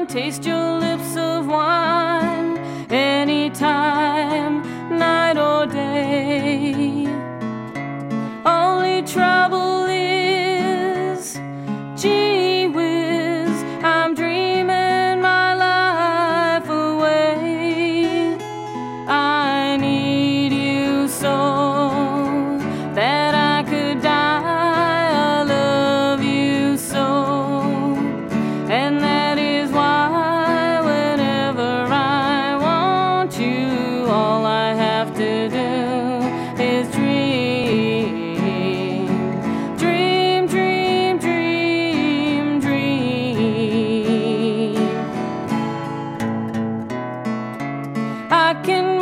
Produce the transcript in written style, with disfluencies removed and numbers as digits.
taste your lips of wine anytime, night or day. Only trouble is, gee whiz, I'm dreaming my life away. I need you so that I could die. I love you so, and that is why whenever I want you, all I have to do is dream, dream, dream, dream, dream. I can